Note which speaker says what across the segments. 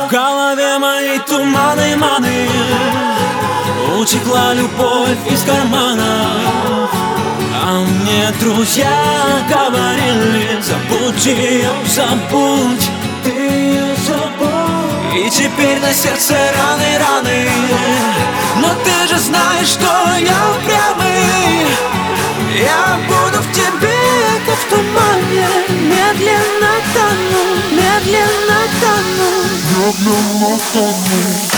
Speaker 1: В голове моей туманы, маны, утекла любовь из кармана. А мне друзья говорили: забудь ее, забудь, ты ее забудь. И теперь на сердце раны, раны, но ты же знаешь, что я упрямый. Я буду в тебе, как в тумане, медленно тону, медленно тону, медленно тону.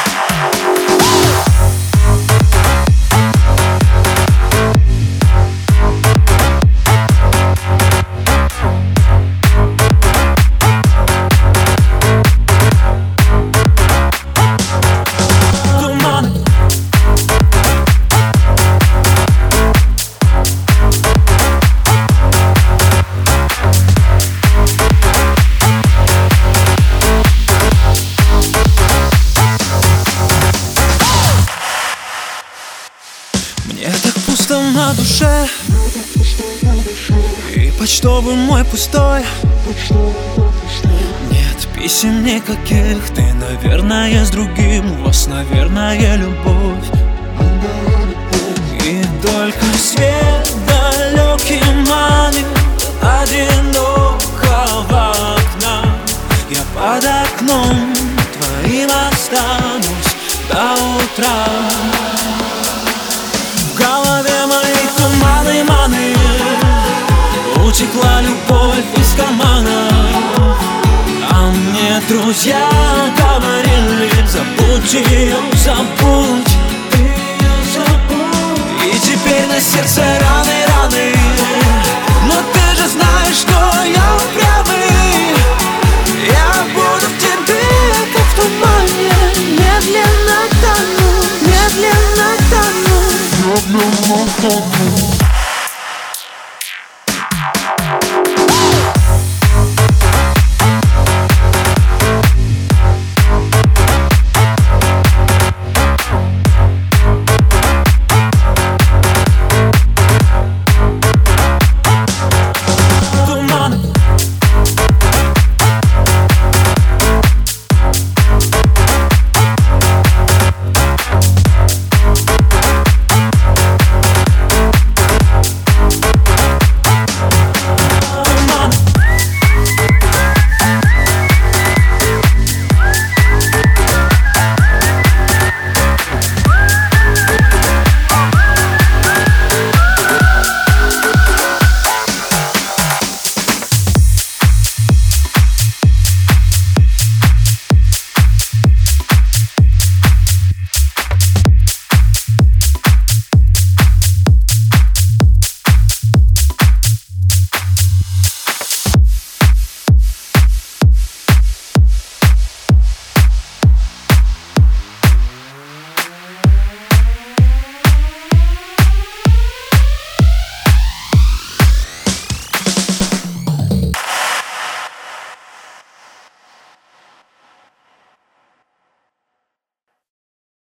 Speaker 1: Мне так пусто на душе, и почтовый мой пустой. Нет писем никаких, ты, наверное, с другим. У вас, наверное, любовь. И только свет далекий манит одинокого окна. Я под окном твоим останусь до утра. В голове моей туманы, маны, утекла любовь из кармана. А мне друзья говорили: забудь ее, забудь, ты ее забудь. И теперь на сердце раны, раны, но ты же знаешь, что я упрямый. Я буду в тебе, как в тумане, медленно тону, медленно тону.